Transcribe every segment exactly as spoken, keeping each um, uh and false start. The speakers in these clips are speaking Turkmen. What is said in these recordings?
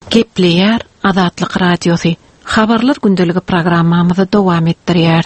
Gepleyer Azatlyk Radiosu. Habarlar gündeligi programmamyzy dowam etdirýär.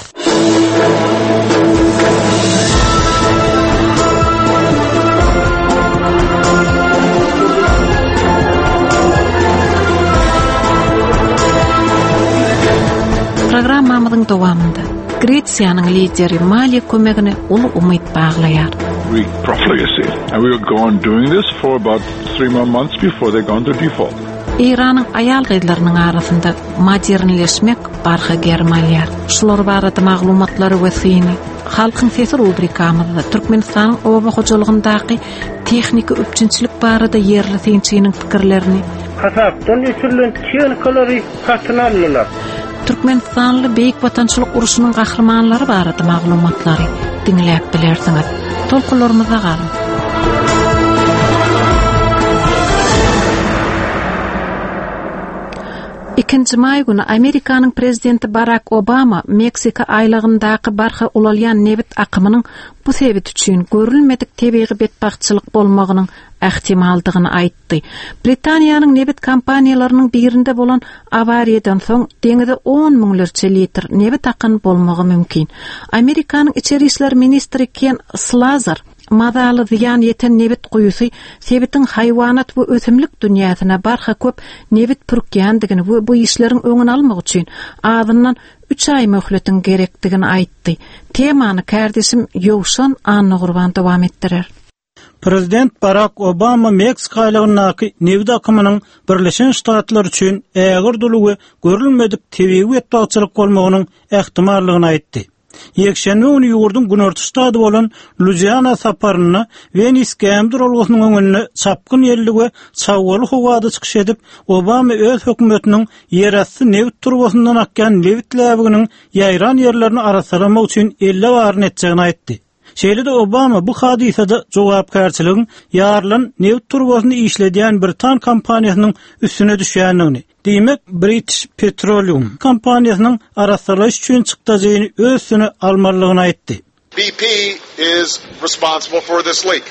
Programmamyzyň dowamında Gretsiýanyň lideri maliýe kömegine uly umyt baglaýar. We profligacy, and we were going doing this for about three more months before they gone to default. İran'ın ayal gyýdlarynyň arasynda modernleşmek barha germalýar. Şular barada maglumatlary wesyny Halkyň Sesi rubrikamyzda Türkmenistanyň oba hojalygyndaky tehnika öpçünçilik barada yerli synçynyň pikirlerini kasapdan ötürülen texnikalary satyn aldylar. Türkmenistanly beýik watançylyk uruşunyň gahrymanlary barada maglumatlary dinläp bilersiňiz. Tolkularymyza garyn. ikinji may günü Amerikanyň prezidenti Barack Obama Meksika aýlygyndaky barha ulalýan nebit akymynyň bu sebit üçin görülmedik tebiği betbaxçylyk bolmagynyň ähtimaldygyny aýtdy. Britaniýanyň nebit kompaniýalarynyň birinde bolan awariýadan soň deňide on miňlerçe litr nebit akyn bolmagy mümkin. Amerikanyň içeri işler ministri Ken Slazer Madaly ziyan yeten nebit goýusy sebitin haýwanat we ösümlik dünýäsine barha köp nebit pürkýändigini we bu işleriň öňüni almak üçin azyndan üç ay möhletin gerekdigini aýtdy. Temany kärdeşim Ýowşan Anna Gurban dowam etdirer. Prezident Barack Obama Meksika aýlygyndaky nebit akymynyň Birleşen Ştatlar üçin ägir dolu we görülmedik tebiği betbaxçylyk bolmagynyň ähtimallygyny aýtdy. Yekşenme onu yurdun günorta stady bolan Louisiana saparyny Venice Gamdur olgusynyň öňüne çapkyn yerli we çawgaly howada çykyş edip Obama öz hökümetiniň ýerasty nebit turbasyndan akýan nebit läbiginiň ýaýran ýerlerini arasalamak üçin elli baryn etjegini aýtdy. Şeýle-de Obama bu hadisada jogapkärçiligiň ýarlan nebit turbasyny işledýän Britan kompaniýasynyň üstüne düşýändigini, diýmek British Petroleum kompaniýasynyň arasalaş üçin çykdagyny öz üstüne almalygyny aýtdy. B P is responsible for this leak.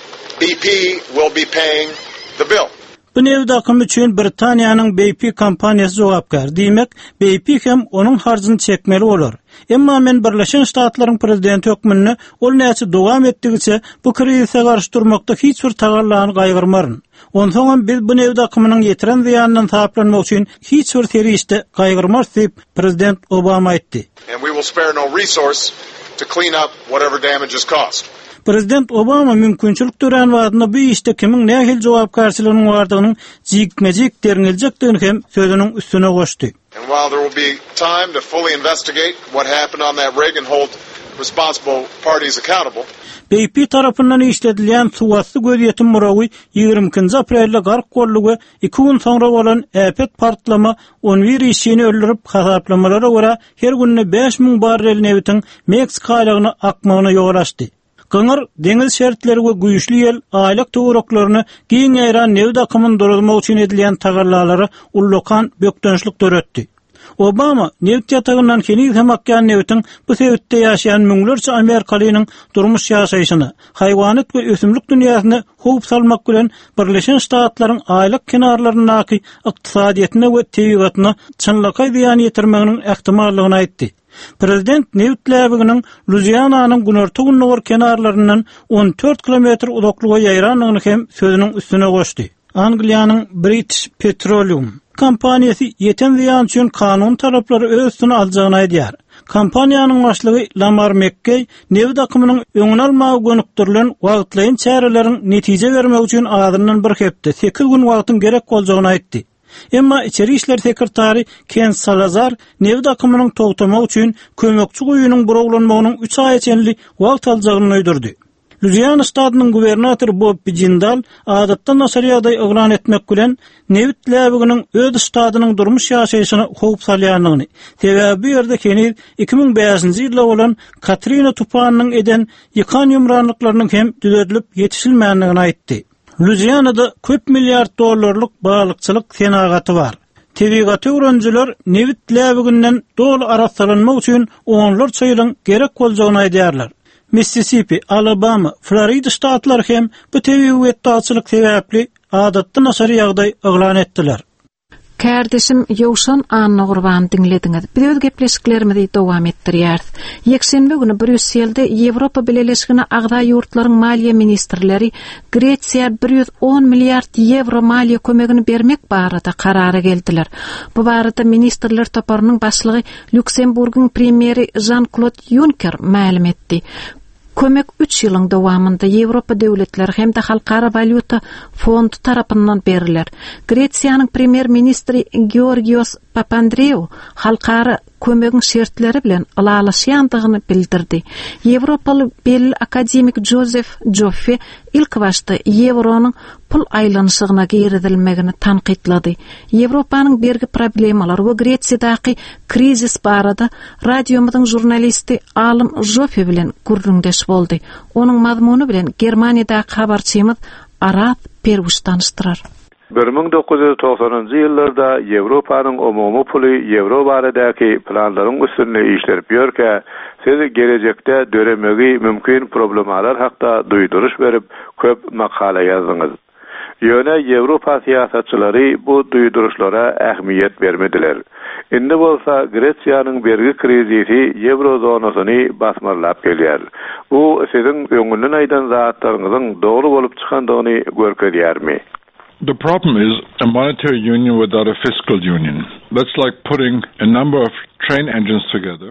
B P will be paying the bill. Bu nebit akym üçin Britaniýanyň B P kompaniýasy jogapkar. Diýmek, B P hem onuň harjyny çekmeli bolar. Emma men Birleşen Ştatlaryň prezidenti hökmüne ol näçe dowam etdigiçe bu krizise garşy durmakda hiç bir tagarlany gaýgyrmaryn. Onsoň biz bu nebit akymynyň ýetiren ziýanyndan taplanmak üçin hiç bir terişde gaýgyrmaz diýip prezident Obama aýtdy. And we will spare no resource to clean up whatever damage is caused. Prezident Obama mümkinçilik duran wagtynda bu işde kimin nähil jogapkärçiligiň bardygyny jigmejik derňeljekdigini hem sözüniň üstüne goşdy. And while there will be time to fully investigate what happened on that rig and hold responsible parties accountable, B P tarapyndan işledilýän suwasty gözýetim murawy ýigrimkinji aprelde gark boldy we iki gün soňra bolan äpet partlama on bir işini öldürip hasaplamalara görä her günne beş miň barrel nebitin Meksika aýlygyna akmagyna ýol açdy. Gyňyr deňiz şertleri we güýçli ýel aýlyk töwereklaryny giň ýaýran nebit akymyny durulmak üçin edilýän tagarlalary ullokan bökdönçlik döretdi. Obama nebit ýatagyndan keni hem akýan nebitin bu sebäpde ýaşaýan müňlerçe Amerikalynyň durmuş ýaşaýyşyny, haýwanat we ösümlik dünýäsine howp salmak bilen Birleşen Ştatlaryň aýlyk kenarlaryndaky ykdysadyetine we tebigatyna çynlykay ziýan ýetirmeginiň ähtimallygyny aýtdy. Prezident nebit läbiginiň Louisiananyň günorta günnäwür kenarlaryndan on dört kilometr uzaklyga ýaýranlygyny hem sözüniň üstüne goşdy. Angliýanyň British Petroleum kompaniýasy ýeten ziýan üçin kanun taraplary öz üstüne aljagyny aýdýar. Kompaniýanyň başlygy Lamar McKay nebit akymynyň öňüne almagy gönükdirilen wagtlaýyn çäreleriň netije bermek üçin azyndan bir hepde sekiz gün wagtyň gerek boljagyny aýtdy. Emma içeri işler sekretary Ken Salazar nebit akymynyň togtamak üçin kömekçi goýunyň buraglanmagynyň üç ay içenli wagt aljagyny öýdürdi. Louisiana ştatynyň gubernatory Bob Jindal adatdan nasary ýagdaý eglan etmek bilen nebit läbiginiň öz ştatynyň durmuş ýaşaýyşyna howp salýanlygyny, sebäbi ýerde keni iki miň beşinji ýylda bolan Katrina tufanynyň eden ýykan ýumranlyklarynyň hem düzeltilip ýetişilmänligini aýtdy. Louisiana'da köp milyard dollarlyk balıkçılık senagaty bar. Tebigaty öwrenjiler nebit läbiginden dolu araslanmak üçin onlarça ýylyň gerek boljagyny aýdýarlar. Mississippi, Alabama, Florida ştatlary hem bu tebigat dağçylyk sebäpli adatda nasary ýagdaý eglan etdiler. Kardeşim Yowşan anna gurban dinlediňiz. Biz gepleşiklerimizi dowam etdirýäris. Ýekşenbe güni Brüsselde Ýewropa Birleşigine agda ýurtlaryň maliýe ministrleri Gretsiýa bir ýüz on milliard euro maliýe kömegini bermek barada karara geldiler. Bu barada ministrler toparynyň başlygy Lüksemburgyň premieri Jean-Claude Juncker ma'lum etdi. Kömek üç ýylyň dowamında Ýewropa döwletleri hem de Halkara Valyuta Fondu tarapyndan beriler. Gretsiýanyň premier ministri Georgios Papandreou halkara kömegin şertleri bilen alalaşýandygyny bildirdi. Ýewropaly belli akademik Joseph Joffe ilk başta Ýevronyň pul aýlanyşygyna giridilmegini tanqidlady. Ýewropanyň bergi problemalary we Gretsiýadaky krizis barada radiomyň jurnalisti Alym Joffe bilen gurrundeş boldy. Onuň mazmuny bilen Germaniýadaky habarçymyz Arap Perwuş tanıştyrar. bir ming dokuz ýüz togsanjy ýyllarda Ýewropanyň umumy puly Ýewro baradaky planlaryň üstünde işlerip ýörke, siz gelecekde döremegi mümkin problemalar hakda duýduruş berip köp makala ýazdyňyz. Ýöne Ýewropa siýasatçylary bu duýduruşlara ähmiýet bermediler. Indi bolsa Gretsiýanyň bergi krizisi Ýewro zonasyny basmarlap gelýär. Bu siziň öňünden aýdan zatlaryňyzyň dogry bolup çykandygyny görkezýärmi? The problem is a monetary union without a fiscal union. That's like putting a number of train engines together.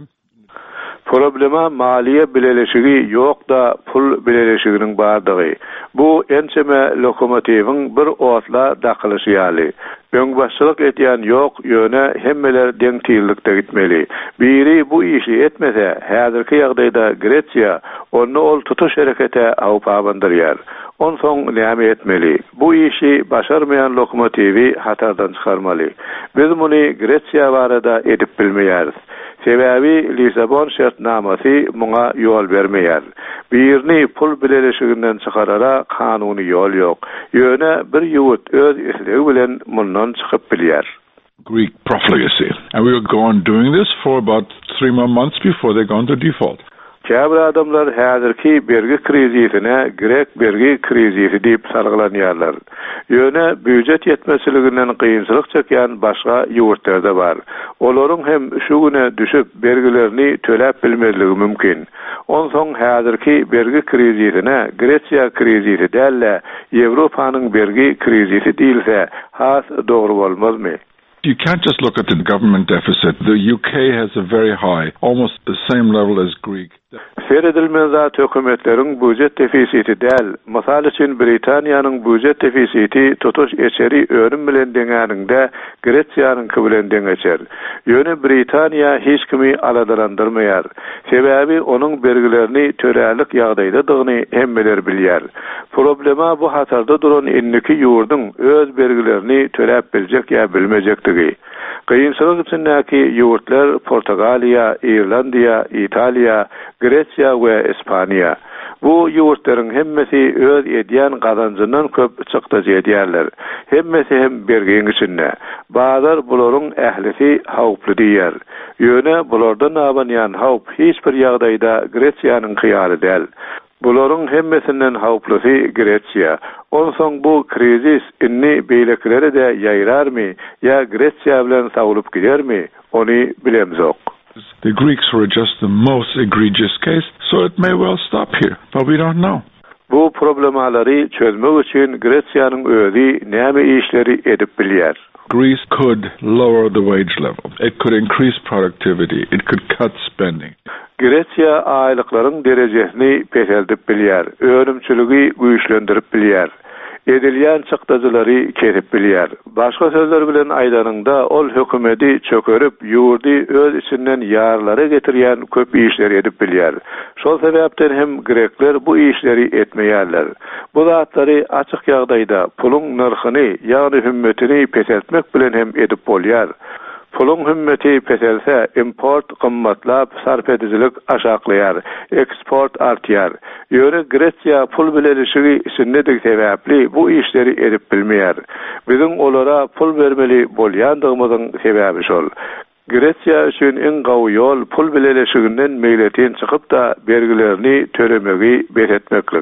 Problema maliye bileleşigi ýok da pul bileleşiginiň bardygy. Bu ençeme lokomotiwiň bir otla dakylyşýaly. Öňbaşçylyk etýän ýok, ýöne hemmeler deňtiýillikde gitmeli. Biri bu işi etmese, häzirki ýagdaýda Gretsiýa onu ol tutuş herekete awp abandyrýar. On soň näme etmeli? Bu işi başarmayan lokomotiwi hatardan çykarmaly. Biz muny Gretsiýa barada edip bilmeýäris. Sebebi Lisabon şertnamasy muňa ýol bermeýär. Birini pul bileleşiginden çykarara kanuny ýol ýok. Ýöne bir ýurt öz isligi bilen mundan çykyp bilýär. Greek profligacy. And we were going doing this for about three more months before they gone to default. Käbir adamlar häzirki bergi krizisine Grek bergi krizisi diýip sargılanýarlar. Ýöne büdjet ýetmezliginden kynçylyk çekýän başga ýurtlarda bar. Olaryň hem şu güne düşüp bergilerini töläp bilmezligi mümkin. On soň häzirki bergi krizisine Gretsiýa krizisi dälle Ýewropanyň bergi krizisi diýilse, has dogry bolmazmy? You can't just look at the government deficit. The U K has a very high, almost the same level as Greek. Seredilmezat hökümetleriň budjet defisiti däl. Mysal üçin Britaniýanyň budjet defisiti tutuş eçeri önüm bilen deňärinde Gretsiýanyň bilen deňeçer. Ýöne Britaniýa hiç kimi aladarandyrmaýar. Sebebi onuň bergilerini törälik ýagdaýdadygyny hemmeler bilýär. Problema bu hatarda duran inniki ýurdun öz bergilerini töläp biljek ýa bilmejekdigi. Kıyımsızlık içindeki yurtlar Portugaliya, İrlandiya, İtalya, Gretsiya ve İspanya. Bu yurtların hemmesi öz edýän gazancyndan köp çykdy edýärler. Hemmesi hem bergiň içinde. Bazar bularyň ählisi hawply diýer. Ýöne bulardan abanýan hawp hiç bir ýagdaýda Gretsiýanyň kyýaly däl. Buların hemmesinden hawplusy Gretsiýa. Onsoň bu krizis inni beýleklere de ýaýrarmy, ýa Gretsiýa bilen sawulyp gidermi? Ony bilemzok. The Greeks were just the most egregious case, so it may well stop here, but we don't know. Bu problemalary çözmek üçin Gretsiýanyň özi näme işleri edip bilýär? Greece could lower the wage level. It could increase productivity. It could cut spending. Gretsiýa aýlyklaryň derejesini peşeldip bilýär. Önümçüligi güýçlendirip bilýär. Edilýän çykdyjylary kesip bilýär. Başga sözler bilen aýdanynda ol hökümeti çökerip ýurdy öz içinden ýarlara getirýän köp işleri edip bilýär. Şol sebäpden hem Grekler bu işleri etmeýärler. Bu zatlary açyk ýagdaýda puluň narhyny, ýagny hümmetini peşeltmek bilen hem edip bolýar. Pulun hümmeti peselse import kımmatlap sarf edijilik aşaklaýar, eksport artýar. Ýöne Gretsiýa pul bileşigi içindeki sebäpli bu işleri edip bilmeýär. Biziň olara pul bermeli bolýandygymyzyň sebäbi şol. Gretsiýa üçin en gawy ýol pul bileşiginden meýletin çykyp da bergilerini tölemegi beretmeklik.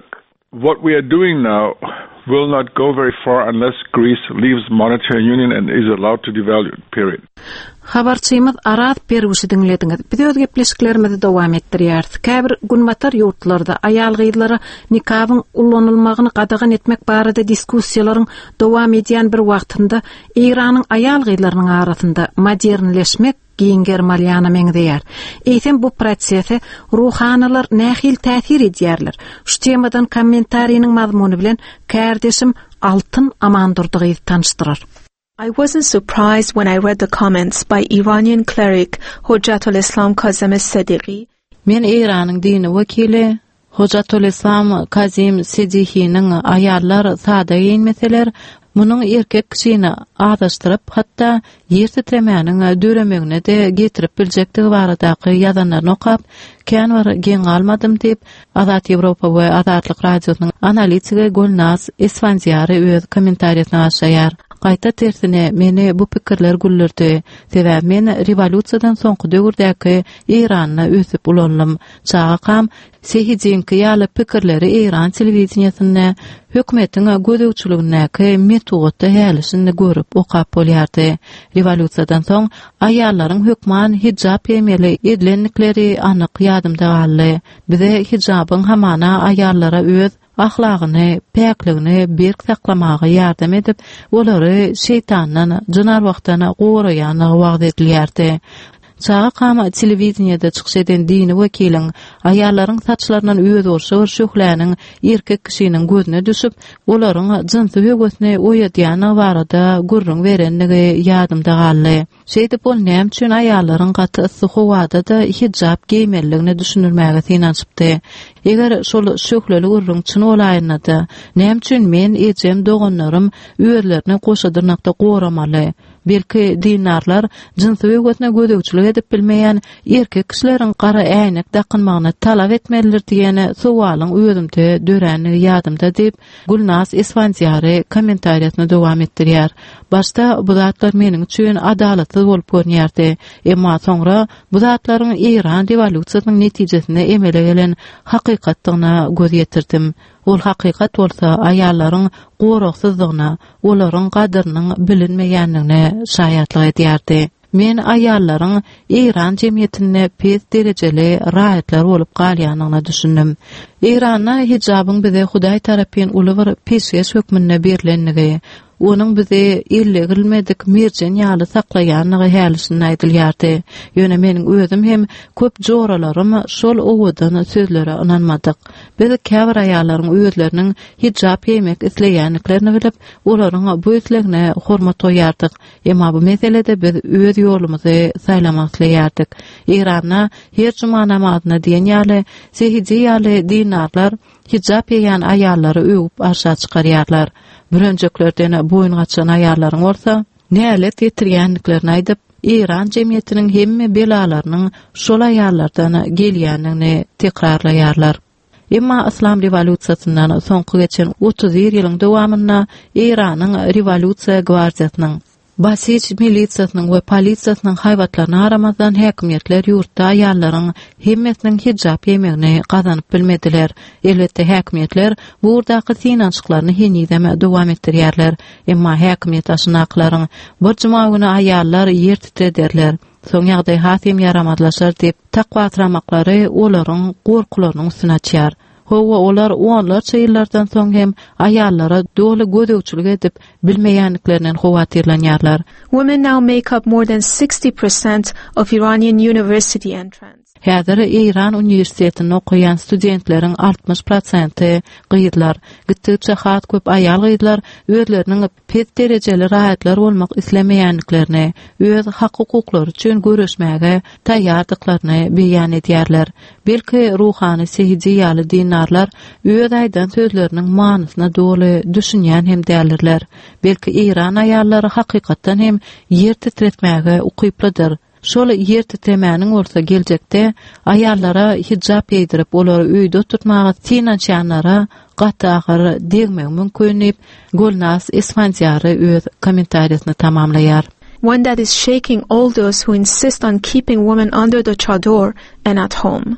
What we are doing now will not go very far unless Greece leaves monetary union and is allowed to devalue, period. Habarçymyz Araz Perwuşy dinlediňiz. Biz öz gepleşiklerimizi dowam etdirýäris. Käbir günbatar ýurtlarda aýal gyzlara nikabyň ullanylmagyny gadagan etmek barada diskussiýalaryň dowam edýän bir wagtynda Iranyň aýal gyzlarynyň arasynda modernleşmek giňger malyana meňdeýär. Eýsem bu prosesi ruhanylar nähil täsir edýärler. Şu temadan kommentariýanyň mazmuny bilen kärdeşim Altyn Amandurdygy tanışdyrar. I wasn't surprised when I read the comments by Iranian cleric Hojjatul Islam Kazim Sediqi. Men Iranyň dini wekili Hojjatul Islam Kazim Sediqi'nin ayarlar sada ýenmeseler, munyň erkek kişini adaşdyryp, hatta ýer titremäniň döremeğine de getirip biljekdigi baradaky ýazanlaryny okap, kän bar geň almadym diýip Azat Ýewropa we Azatlyk radiosynyň analitigi Gulnaz Isfanziýary öz kommentariýasyna aşaýar. Qayta tersine meni bu pikirler güllürdi. Sebäp men revolýusiýadan soňky döwürdäki Iranyny ösüp ulanlym. Çağakam sehijinki ýaly pikirleri Iran telewizionyasynda hökümetiň gödäwçiligindäki metodda hälisini görüp okap bolýardy. Revolýusiýadan soň aýallaryň hökman hijab giýmeli edilenlikleri anyk ýadymda galdy. Bize hijabyň hamana aýallara öz ahlagyny, päkligini berk saklamagy ýardam edip, olary şeytandan, jynar wagtana goraýan wagt edilýärdi. Çağa kama telewizionyada çykyş eden dini wekiliň aýallaryň saçlarynyň öýe dorşy şöhläniň erkek kişiniň gözüne düşüp, olaryň jinsy höwesine oýadýany barada gurrun berendigi ýadymda galdy. Şeýde bolnam üçin aýallaryň gaty yssyk howada da hijab giýmeligini düşünürmäge synançypdy. Eger şol şöhleli gurrun çyn olaýyndy, näme üçin men ejem doganlarym öýerlerini goşadyrnakda goramaly? Belki dinarlar jinsy höwesine gödäwçilik edip bilmeýän erkek kişileriň gara äýnek dakynmagyny talap etmelidir diýeni sowalyň özümde dörenligi ýadymda diýip Gulnaz Isfanziýary kommentariýasyny dowam etdirýär. Başta bu zatlar meniň üçin adalatly bolup görnýärdi. Emma soňra bu zatlaryň Iran revolýusiýasynyň netijesinde emele gelen hakykatlygyna göz ýetirdim. Ol hakykat bolsa aýallaryň goroksyzlygyna, olaryň gadrynyň bilinmeýänligine şaýatlyk edýärdi. Men aýallaryň Iran jemgyýetine pes derejeli raýatlar bolup galýanyna düşündüm. Iranda hijabyň bize Hudaý tarapyn uly bir peşgeç hökmüne berilenligi, onun bize illegilmedik merjen ýaly saklaýanyny hälisini aýdylýardy. Ýöne meniň özüm hem köp joralarym şol owadan sözlere inanmadyk. Biz käbir aýallaryň özleriniň hijab giýmek isleýänliklerini bilip, olaryň bu islegine hormat oýardyk. Emma bu meselede biz öz ýolumuzy saýlamak isleýärdik. Iranda her cuma namazyna diýen ýaly sehiji ýaly dinarlar hijab giýen aýallary öwüp aşağı çykarýarlar. Bürönjeklerden boyun gaçan aýallaryň bolsa, nälet ýetirýänliklerini aýdyp, Iran jemgyýetiniň hemme belalarynyň şol aýallardan gelýänini tekrarlaýarlar. Emma İslam revolýusiýasyndan soňky geçen otuz ýylyň dowamyna Iranyň revolýusiýa gwardiýasynyň Basij milisiýasynyň we polisiýasynyň haýwatlaryny aramazdan häkimetler ýurtda aýallaryň hemmesiniň hijab giýmegini gazanyp bilmediler. Elbetde häkimetler bu urdaky synançyklaryny henideme dowam etdirýärler. Emma häkimet aşnaklaryň bir juma güni aýallar ýer titrederler. Soň ýagdaý hasym yaramazlaşar diýip takwa tıramaklary olaryň gorkularynyň üstüne açýar. Howa olar onlarça ýyllardan soň hem aýallara doly gödäwçilik edip bilmeýänliklerinden howatyrlanýarlar. Women now make up more than sixty percent of Iranian university entrants. Häzir Iran universitetinde okuyan studentleriň altmış prosenti gyzlar. Gittikçe hat köp aýal gyzlar özleriniň pes derejeli raýatlar bolmak islemeýänliklerini, öz hak hukuklary üçin görüşmäge taýýardyklaryny beýan edýärler. Belki ruhany sehiji ýaly dinarlar öz aýdan sözleriniň manysyna doly düşünýän hem dälirler. Belki Iran aýallary hakykatdan hem ýer titretmäge ukyplydyr. Şol ýer titremäniň bolsa geljekde aýallara hijab ýedirip olary öýde tutmagy synançanlara gaty agyr degmek mümkin diýip Gulnaz Isfanziýary öz kommentariýasyny tamamlaýar. One that is shaking all those who insist on keeping women under the chador and at home.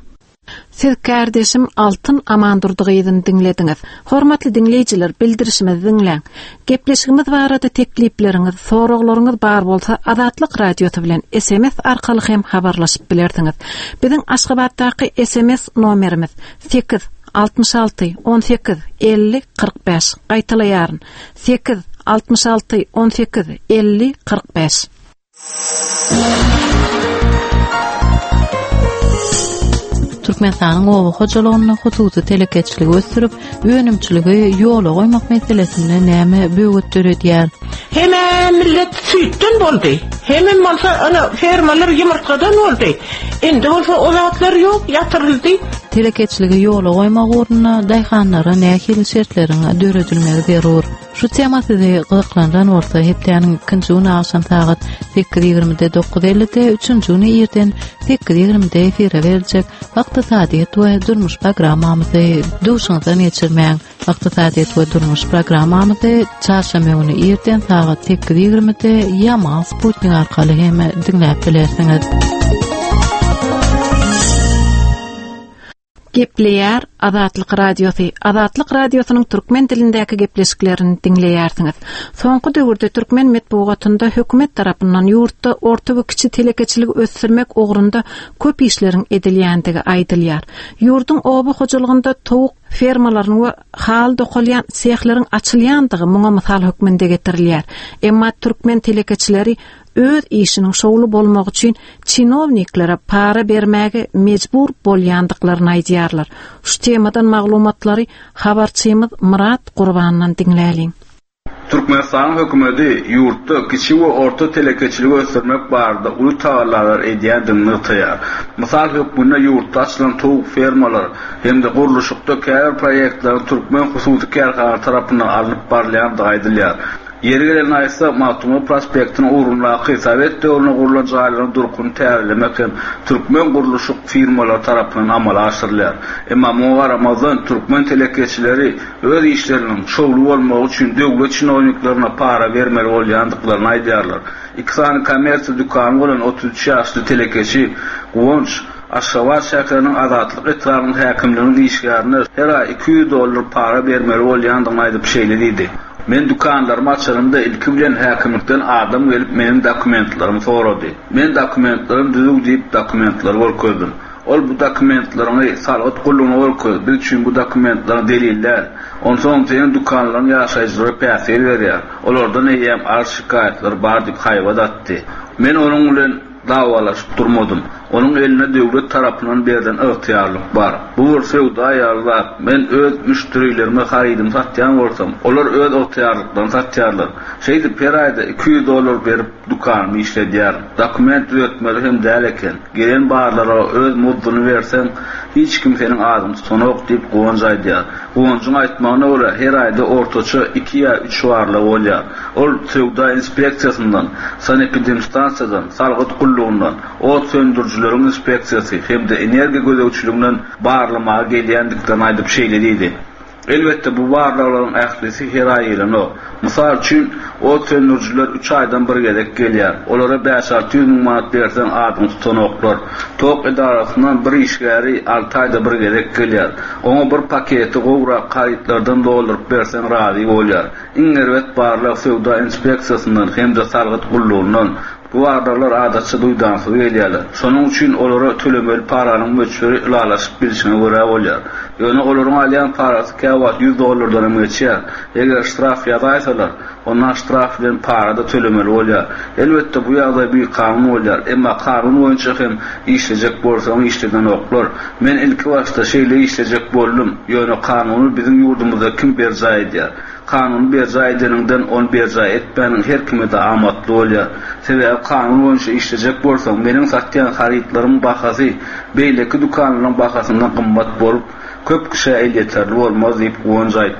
Siz kardeşim Altın Amandurdygyny dinlediňiz. Hormatly dinleýijiler, bildirişimizi dinleň. Gepleşigimiz barada teklipleriňiz, soraglaryňyz bar bolsa, Azatlyk radiosu bilen S M S arkaly hem habarlaşyp bilerdiňiz. Biziň Aşgabatdaky S M S nomerimiz sekiz altmış altı on sekiz elli kırk beş. Gaýtalaýaryn sekiz altmış altı on sekiz elli kırk beş. Türkmenistanyň owa hojalygyny hususy telekeçligi ösdürip, önümçiligi ýola goýmak meselesinde näme böwütdirýär. Hemen millet süýtden boldy. Hemen bolsa ana fermalar ýumurtgadan boldy. Endi bolsa o zatlar ýok, ýatyryldy. Telekeçligi ýola goýmak ugruna daýhanlara nähili şertleriňe döredilmegi zerur. Şu temasyny gyzyklandan bolsa, hepdeniň ikinji güni akşam saat sekiz ýigrimide dokuz ellide, üçünji güni erten sekiz ýigrimide efire berilejek Wagty-Sadyet we durmuş programmamyzy duşuňyzdan geçirmäň. Wagty-Sadyet we durmuş programmamyzy çarşamba güni erten saat sekiz ýigrimide ýama Sputnik arkaly hem dinläp bilersiňiz. Gepleýär Azatlyk radiosu. Azatlyk radiosynyň türkmen dilindäki gepleşiklerini dinleýärsiňiz. Soňky döwürde türkmen medeniýetinde hökümet tarapyndan ýurtda orta we kiçi telekeçilik ösdürmek ugrunda köp işleriň edilýändigi aýdylýar. Ýurduň oba hojalygynda towuk fermalaryň we hal dokalýan sehleriň açylýandygy muňa mysal hökmünde getirilýär. Emma türkmen telekeçileri öz işiniň şowly bolmak üçin çinovniklere para bermäge mejbur bolýandyklaryny aýdýarlar. Şu temadan maglumatlary habarçymyz Murat Gurbanyň dinläliň. Türkmenistan hökümeti ýurtda kiçi we orta telekeçiligi ösdürmek barada uly taýarlar edýändigini taýar. Mysal hökümine ýurtda açylan towuk fermalar hem de guruluşykda käbir proýektler türkmen hususy kärhanalar tarapyndan alınıp barylýandygy aýdylýar. Yeri gelen aýsa Matumy prospektini urunlaky Sowet döwrüne gurulan jaýlaryň durkuny täýärlemek hem türkmen guruluşyk firmalar tarapyndan amala aşyrylýar. Emma muňa Ramazan türkmen telekeçileri öz işleriniň şowly bolmagy üçin döwlet çynowniklaryna para bermeli bolýandyklaryny aýdýarlar. İki sany kommersiýa dukany bolan otuz üç ýaşly telekeçi Gonç Aşgabat şäheriniň Azatlyk etragynyň häkimliginiň işgärine her ay iki yüz dollar para bermeli bolýandygyny aýdyp şeýlediydi. Men dukanlarym açarymda ilki bilen häkimlikden adam gelip menin dokumentlarymy sorady. Men dokumentlarym düzük diýip dokumentlar görkezdim. Ol bu dokumentlaryny salat gullugyna görkezdi. Bir üçin bu dokumentlaryň deliller. Onsoň senin dukanlaryň ýaşaýjylara päsir berýär. Olardan eýem arşikaýetler bar diýip haýbat atdy. Men onuň bilen dawalaşyp durmadym. Onun eline döwlet tarapyndan berilen ygtyarlyk bar. Bu wursyda aýarlar, men öz müşterilerime haýdym satýan bolsam, olar öz ygtyarlykdan satýarlar. Şeýdi per aýda iki yüz dollar berip dukanymy işledýär. Dokument üretmeli hem däl eken. Gelen barlara öz mudduny bersem, hiç kim seniň adyny tutanok diýip goňjaýdýar. Goňjyň aýtmagyna görä her aýda ortaça iki ýa üç warla bolýar. Ol Sowda inspeksiýasyndan, sanepidemstansiýadan, salgyt gullugundan, ot söndürjüleriň inspeksiýasy hem de energiýa gözegçiliginden barlamaga gelýändikden aýdyp şeýlediydi. Elbette bu barlamagyň ählisi her aý ýylyny. Mysal üçin ot söndürjüler üç aýdan bir gedek gelýär. Olara beş altı yüz miň manat bersen adyny tutanoklar. Tok edarasyndan bir işgäri altı aýda bir gedek gelýär. Oňa bir paketi gowra gaýtlardan doldurup bersen razy bolýar. Iňerwet barlar Sowda inspeksiýasyndan hem de salgyt gullugundan bu adalar adatça duýdansyz gelýärler. Şonuň üçin olara tölemeli paranyň möçberi ilalaşyp bilişine görä bolýar. Ýöne olaryň alýan parasy käwat yüz dollardan hem geçýär. Eger ştraf ýazaýsalar, ondan ştraf bilen para da tölemeli bolýar. Elbetde bu ýagdaý bir kanun bolýar. Emma kanun boýunça hem işlejek bolsa, işleden oklar. Men ilki başda şeýle işlejek boldum. Ýöne kanuny biziň ýurdumyzda kim berjä edýär? Kanun berjä edeninden on berjä etpäniň her kime de amatly bolýar. Sebäbi kanun boýunça işlejek bolsam, meniň satýan harytlaryň bahasy beýleki dukanlaryň bahasyndan gymmat bolup, köp kişi el yeterli bolmaz diýip goňjaýtdy.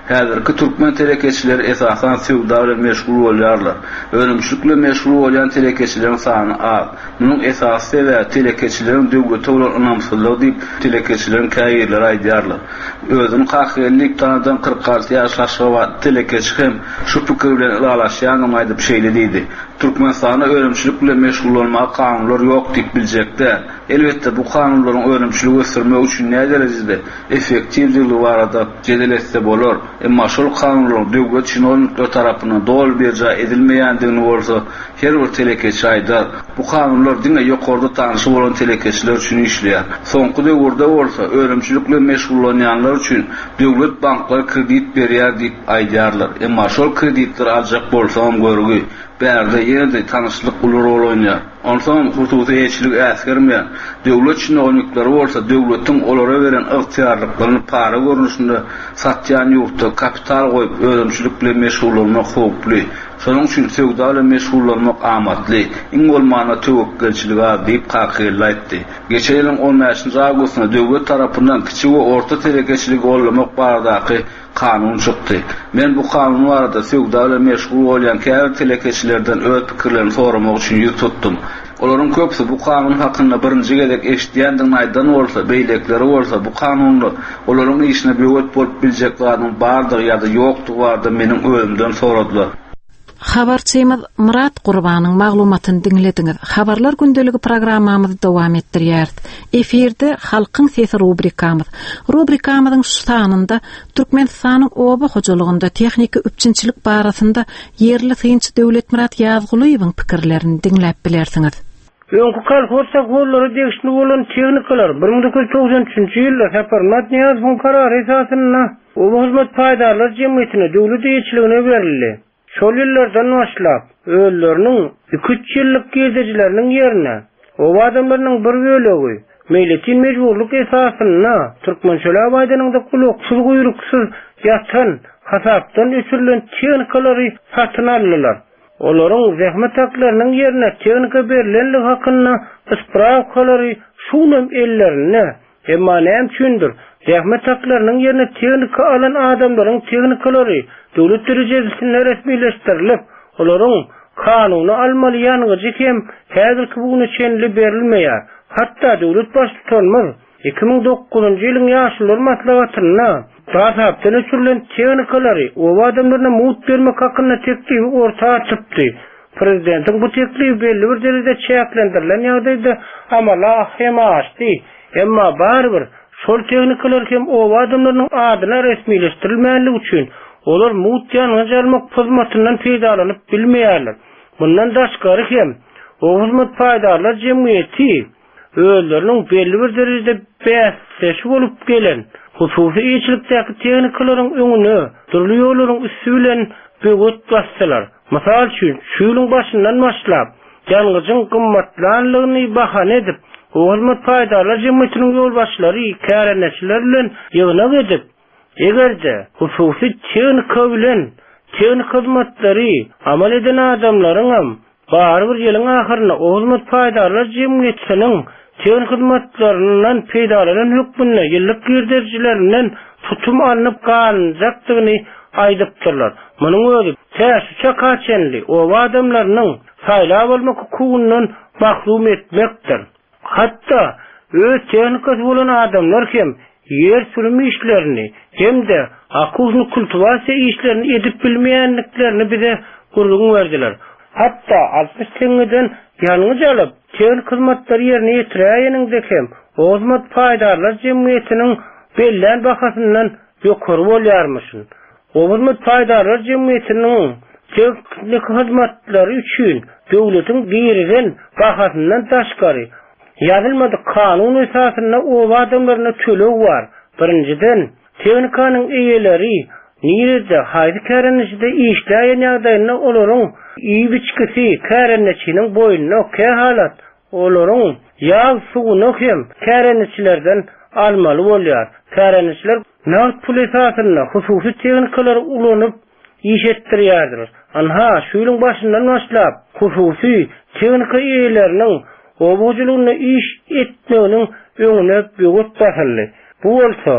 Häzirki türkmen telekeçileri esasan sewda bilen meşgul bolýarlar. Ölümçükle meşgul bolan telekeçilerin sany az. Munyň esas sebäbi telekeçilerin döwlete bolan ynamsızlygy diýip telekeçilerin käýirleri aýdýarlar. Özüni hakylyk tanadan kırk altı ýaşlaşy telekeçi hem şu pikir bilen ýalaşýan aýdyp şeýle diýdi. Türkmenistanda ölümçülük bilen meşgul bolmagy kanunlar ýok diýip biljekde. Elbetde bu kanunlaryň ölümçüligi ösürmek üçin näme derejede effektiwligi barada jedeletse bolar. Emma şol kanunlar döwlet çynoluklar tarapyndan dol berja edilmeýändigini bolsa, her bir telekeçi aýdar. Bu kanunlar diňe ýokarda tanyşy bolan telekeçiler üçin işleýär. Soňky döwürde bolsa, ölümçülükle meşgul bolanlar üçin döwlet banklar kredit berýär diýip aýdýarlar. Emma şol kreditler aljak bolsa hem görügi bärde ýerde tanyşlyk ular rol oýnar. Ondan hususy eçilik äsgermeýär. Döwlet çynolukları bolsa, döwletiň olara beren ygtyýarlyklaryny para görnüşinde satýan ýurtda kapital goýup ölümçülük bilen meşgul bolmak howply. Şonuň üçin sewda bilen meşgul bolmak amatly. Iň bolmana töwekkilçilik diýip kakyrly aýtdy. Geçen ýylyň on beşinji awgustynda döwlet tarapyndan kiçik we orta telekeçilik gollamak baradaky kanun çykdy. Men bu kanun barada sewda bilen meşgul bolan käbir telekeçilerden öz pikirlerini soramak üçin ýüz tutdum. Olaryň köpsi bu kanun hakynda birinji gezek eşitýändiň aýdan bolsa, beýlekleri bolsa, bu kanunly olaryň işine böwet bolup biljekleriniň bardygy ýa-da ýokdugy barada meniň özümden soradylar. Habarçymyz Murat Gurbanyň maglumatyny dinlediňiz. Habarlar gündeligi programmamyzy dowam etdirýär. Eferde halkyň sesi rubrikamyz. Rubrikamyzyň şu sanynda Türkmenistanyň oba hojalygynda tehnika üçinçilik barasynda yerli synçy Döwlet Murat Ýazgulyň pikirlerini dinläp bilersiňiz. Öňkü kolxoza gollary degişli bolan tehnikalar bir ming dokuz yüz doksan üçinji ýylda Saparmat Niýazowyň karary esasyna oba hyzmat paýdarlar jemgyýetine döwlet eýçiligine berildi. Şol ýyllardan başlap öýleriniň iki üç ýyllyk gezejileriniň ýerine oba adamlarynyň bir bölegi meýletin mejburluk esasyna türkmençilik aýdanyňda kulaksyz guyruksuz ýatan hasapdan öçürilen tehnikaları satyn aldylar. Olaryň zähmet haklarynyň ýerine tehnika berilenligi hakynda ispravkalary şunam ellerine emma näme üçindir zähmet haklarynyň ýerine tehnika alan adamlaryň tehnikalary döwlet derejesinde resmileşdirilip, olaryň kanuny almaly ýanygy hem häzirki bugüne çenli berilmeýär. Hatda döwlet başçylary iki ming dokuzunji ýylyň ýaşlylar maslahatyna tasapdan öçürilen tehnikalary oba adamlaryna mut bermek hakynda teklibi ortaga çykdy. Prezidentiň bu teklibi belli bir derejede çäklendirilen ýagdaýda amala hem açdy. Emma barbyr şol tehnikalar hem oba adamlarynyň adyna resmileşdirilmänligi üçin olar mutyan almak hyzmatyndan peýdalanyp bilmeýärler. Bundan daşgary hem o hyzmat paýdarlar jemgyýeti öýleriniň belli bir derejede bäsleşi bolup gelen hususy eýçilikdäki tehnikalaryň öňüne turly ýollaryň üstü bilen böwet basdylar. Mysal üçin şu ýylyň başyndan başlap ýalgyjyň gymmatlanlygyny bahane edip o hyzmat paýdarlar jemgyýetiniň ýolbaşçylary kärençiler bilen ýygyna edip egerde hususy tehnika bilen tehnika hyzmatlary amal eden adamlaryň hem bar bir ýylyň ahyryna o hyzmat paýdarlar jemgyýetiniň tehnika hyzmatlarynyň peýdalanan hökmüne ýyllyk girderjilerinden tutum alınıp galynjakdygyny aýdypdyrlar. Munyň özi täsirçe kaçenli o adamlarynyň saýlap bolmak hukugundan mahrum etmekdir. Hatda öz tehnikasy bolan adamlar hem yer sürümü işlerini hem de akuznu kultivasiya işlerini edip bilmeýänliklerini bize gurulun verdiler. Hatta altmış teňeden ýalňyz alyp tehnik hyzmatlary ýerine ýetirýäningde hem o hyzmat paýdarlar jemgyýetiniň bellen bahasyndan ýokary bolýarmyşyn. O hyzmat paýdarlar jemgyýetiniň tehnik hyzmatlary üçin döwletiň berilen bahasyndan taşgary ýazylmady kanun esasyna o adamlaryna төлöw bar. Birinciden tehnikanyň eýeleri nirede haýdy kärençide işläýän ýagdaýynda olaryň iyi biçkisi kärençiniň boýnuna okey halat olaryň ýag suwuny hem kärençilerden almaly bolýar. Kärençiler nagt pul esasyna hususy tehnikalary ulanyp iş etdirýärdir. Anha şu ýylyň başyndan başlap hususy tehnika eýeleriniň obuculuğuna iş etmeğinin önüne büyük basıldı. Bu olsa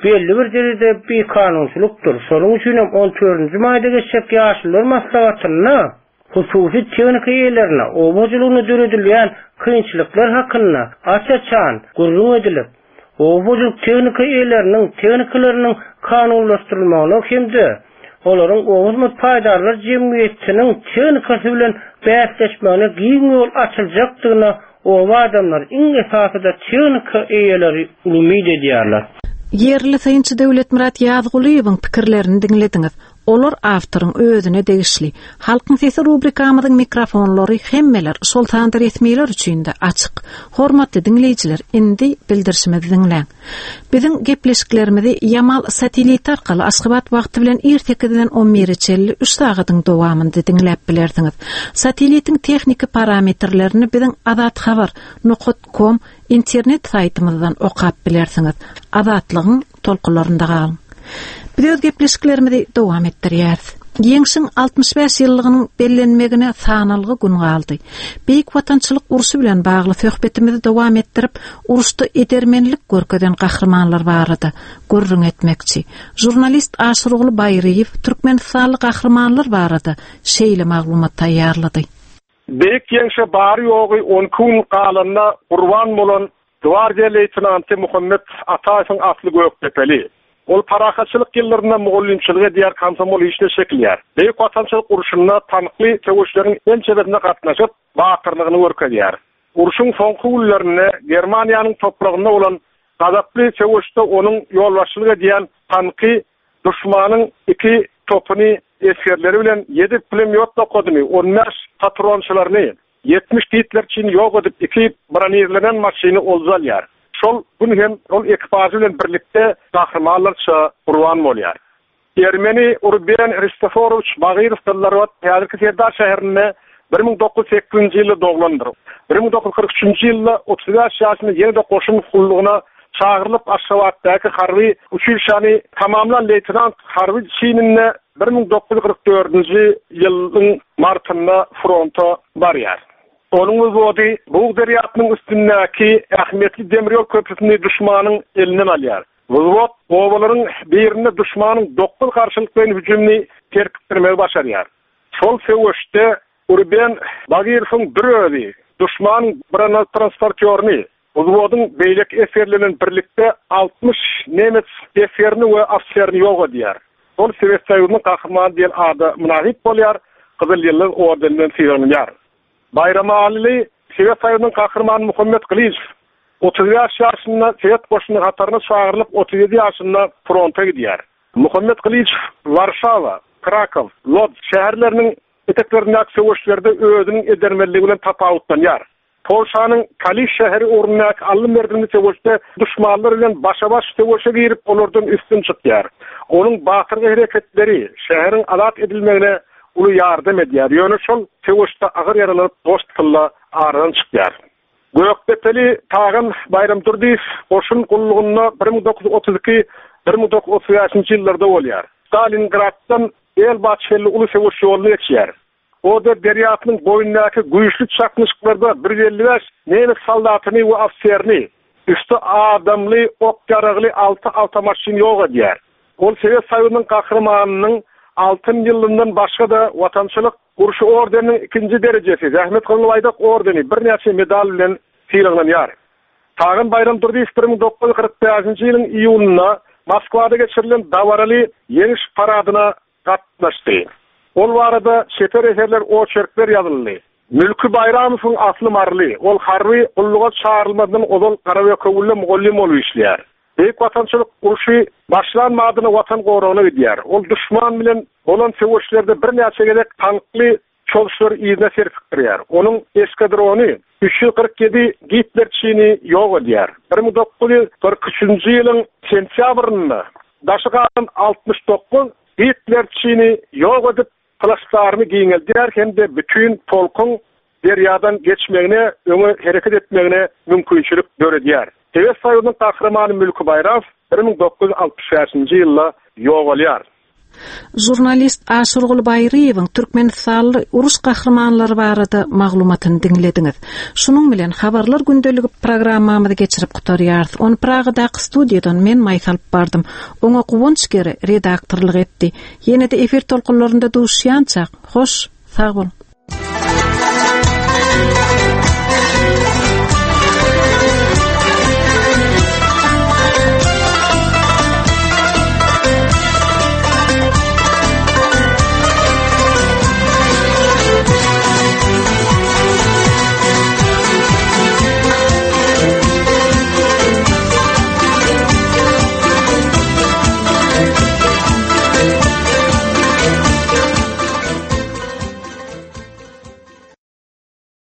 belli bir derede bir kanunçuluktur. Sonun üçin on dördünji maýda geçecek ýaşlylar maslahatyna, hususy teknik ýerlerine, obojulugyny döredilýän kynçylyklar hakynda açaçan gurrun edilip, obojuluk teknik ýerleriniň tekniklarynyň kanunlaşdyrylmagyna hemde olaryň obojuluk paýdarlar jemgyýetiniň teknikasy bilen bäsleşmegine giň ýol açyljakdygyna o adamlar iň esasy da teknik ýerleri umyd edýärler. Yerli sayınçı Döwlet Murat Ýazgulyýewiň pikirlerini diňlediňiz. Olar awtoryň özüne degişli. Halkyň sesi rubrikamyzyň mikrofonlary hemmeler Sultan resmiler üçin de açyk. Hormatly dinleýijiler, indi bildirişimizi dinleň. Biziň gepleşiklerimizi Yamal satelit arkaly Aşgabat wagty bilen ertekeden on bir üç sagatyň dowamynda dinläp bilersiňiz. Satelitiň techniki parametrlerini biziň Azat Habar nokta com internet saytymyzdan okap bilersiňiz. Azatlygyň tolkunlarynda galyň. Biz gepleşiklerimizi dowam etdirýäris. Ýeňşiň altmış beş ýyllygynyň bellenmegine sanalgy gün galdy. Beýik watançylyk urusy bilen bagly söhbetimizi dowam etdirip, urusda edermenlik görkeden gahrmanlar barady. Gurrun etmekçi. Jurnalist Aşyrogly Baýryew Türkmenistanly gahrmanlar barady. Şeýle maglumat taýýarlady. Beýik ýeňşe bary ýogy on gün galanda Gurban bolan Gwardiýa leytenanty Muhammed Ataýewiň asly Gökdepeli. Ol parahaçylyk ýyllarynda mugallimçilige diýer komsomol işle şekilýär. Beýik watançylyk uruşynda tanykly töwüşleriň en çebetine gatnaşyp, batyrlygyny görkezýär. Uruşyň soňky günlerinde Germaniýanyň topragynda bolan gazaply töwüşde onuň ýolbaşçylygy diýen tanykly duşmanyň iki topuny eskerleri bilen ýedi pulemyotla kodumy, on beş patronçylaryny, yetmiş Hitlerçini ýok edip iki branirlenen maşyny olzalýar. Şol gün hem ol ekipajy bilen birlikde gahrmanlarça Gurban bolýar. Ermeni Urben Ristoforoviç Bagyrow Dallarwat häzirki Serdar şäherinde bir ming dokuz yüz sekkizinji ýylda doglandyr. bir ming dokuz yüz kırk üçünji ýylda otuz beş ýaşynda ýene-de goşun kullugyna çağırılıp Aşgabatdaky harby uçuşany tamamlan leytenant harby çyninde bir ming dokuz yüz kırk dördünji ýylyň martynda fronta barýar. Onun wagty Buğ derýatynyň üstündäki ähmiýetli demiryol köprüsini düşmanyň elinden alýar. Bu wagt owalaryň birine düşmanyň dokuz garşylyk bilen hüjümni terkipdirmegi başarýar. Şol söwüşde Urben Bagyrowň bir özi düşmanyň bir transportörni Uzwodyň beýlek eserleriniň birlikde altmış nemet eserini we afserini ýok edýär. Ol Sowet Soýuzynyň gahrmany diýen ady münasip bolýar, Gyzyl ýyllyk ordeninden fiýranýar. Bayramali Sowet Soýuzynyň gahrmany Muhammed Glyç otuz beş ýaşynda Sowet goşuny gataryna çağırılıp otuz ýedi ýaşynda fronta gidýär. Muhammed Glyç Warşawa, Krakow, Lodz şäherleriniň eteklerindäki söwüşlerde özüniň edermenligi bilen tapawutlanýar. Polşanyň Kaliş şäheri ornundaky allym berdimli söwüşde düşmanlar bilen başa-baş söwüşe girip olardan üstün çykýar. Onuň batyrgy hereketleri şäheriň azat edilmegine uly ýardam edýär. Ýöne şol söwüşde agyr ýaralar dost kılla aradan çykýar. Gökdepeli Tagyn Bayram Durdiýew goşun gullugyna bir ming dokuz yüz otuz iki - bir ming dokuz yüz otuz beşinji ýyllarda bolýar. Stalingraddan Elbaşhely uly söwüş ýoluny geçýär. O da derýatynyň boýundaky güýçli çakmyşyklarda bir yüz elli beş nemet soldatyny we afserini üstü adamly ok yaragly altı awtomaşyn ýok edýär. Ol Sowet Soýuzynyň gahrmanynyň altın ýyllyndan başga da watançylyk uruşy ordeniniň ikinji derejesi Zähmet Gulbaýdak ordeni bir näçe medal bilen fiýranýar. Tagyn Bayram Durdiýew bir ming dokuz yüz kırk beşinji ýylyň iýulynda Moskwada geçirilen Dawaraly ýeňiş paradyna gatnaşdy. Ol barada şeper eserler oçerkler ýazyldy. Mülkü Bayramowyň asly marly, ol harby ulluga çağrylmadan ozal Garawe köwülle mugallim bolup işleýär. Beýik watançylyk uruşy başlanmadyna watan goragyna gidýär. Ol düşman bilen bolan söwüşlerde bir näçe gerek tankly çolşlar ýygyna serpikdirýär. Onuň eskadrony üç yüz kırk yedi Hitlerçini ýok edýär. bir ming dokuz yüz kırk üçünji ýylyň sentýabrynda daşygan altmış dokuz Hitlerçini ýok edip kılıçlaryny giňeldiler hemde bütün polkuň derýadan geçmegine, öňe hereket etmegine mümkinçilik göredýär. Sowet Soýuzynyň gahrmany Mülkü Bayramow bir ming dokuz yüz altmış beşinji ýylda ýok bolýar. Jurnalist Aşurgul Bayriýewiň Türkmenistanly urus gahrmanlary barada maglumatyny dinlediňiz. Şunuň bilen habarlar gündeligi programmamyzy geçirip gutarýarys. Onu Pragadaky studiýadan men maýsalyp bardym. Oňa Gowunç geri redaktorlyk etdi. Ýene-de efir tolkunlarynda duşýançak. Hoş, sag bol.